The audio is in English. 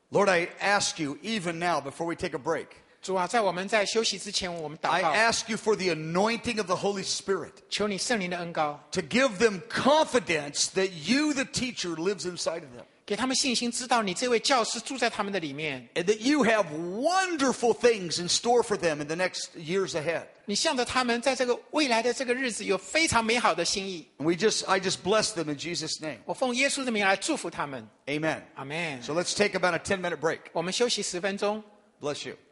Lord, I ask you even now before we take a break, 主啊，在我们在休息之前，我们祷 I 告， ask you for the anointing of the Holy Spirit 求你圣灵的恩膏， to give them confidence that you, the teacher, lives inside of them. 给他们信心，知道你这位教师住在他们的里面， And that you have wonderful things in store for them in the next years ahead. 你向着他们在这个未来的这个日子有非常美好的心意。 And I just bless them in Jesus' name. 我奉耶稣的名来祝福他们。 Amen. 阿们。 So let's take about a 10-minute break. 我们休息10分钟。 Bless you.